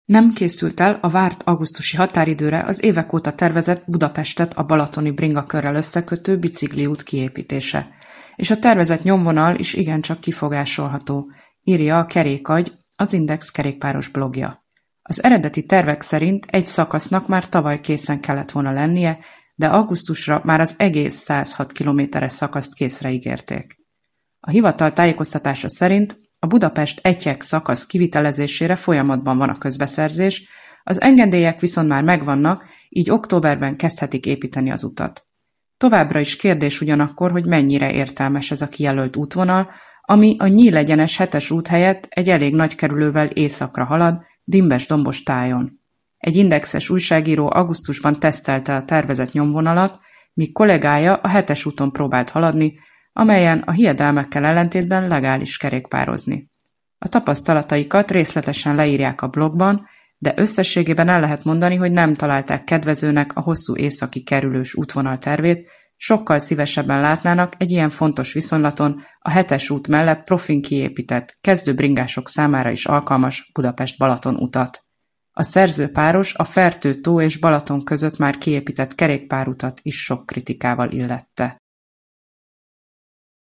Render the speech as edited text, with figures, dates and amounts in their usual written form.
Nem készült el a várt augusztusi határidőre az évek óta tervezett Budapestet a balatoni bringakörrel összekötő bicikliút kiépítése, és a tervezett nyomvonal is igencsak kifogásolható, írja a Kerékagy, az Index kerékpáros blogja. Az eredeti tervek szerint egy szakasznak már tavaly készen kellett volna lennie, de augusztusra már az egész 106 kilométeres szakaszt készre ígérték. A hivatal tájékoztatása szerint a Budapest-Etyek szakasz kivitelezésére folyamatban van a közbeszerzés, az engedélyek viszont már megvannak, így októberben kezdhetik építeni az utat. Továbbra is kérdés ugyanakkor, hogy mennyire értelmes ez a kijelölt útvonal, ami a nyílegyenes 7-es út helyett egy elég nagy kerülővel északra halad, dimbes-dombos tájon. Egy indexes újságíró augusztusban tesztelte a tervezett nyomvonalat, míg kollégája a 7-es úton próbált haladni, amelyen a hiedelmekkel ellentétben legális kerékpározni. A tapasztalataikat részletesen leírják a blogban, de összességében el lehet mondani, hogy nem találták kedvezőnek a hosszú északi kerülős útvonal tervét, sokkal szívesebben látnának egy ilyen fontos viszonylaton a 7-es út mellett profin kiépített, kezdő bringások számára is alkalmas Budapest-Balaton utat. A szerzőpáros a Fertő-tó és Balaton között már kiépített kerékpárutat is sok kritikával illette.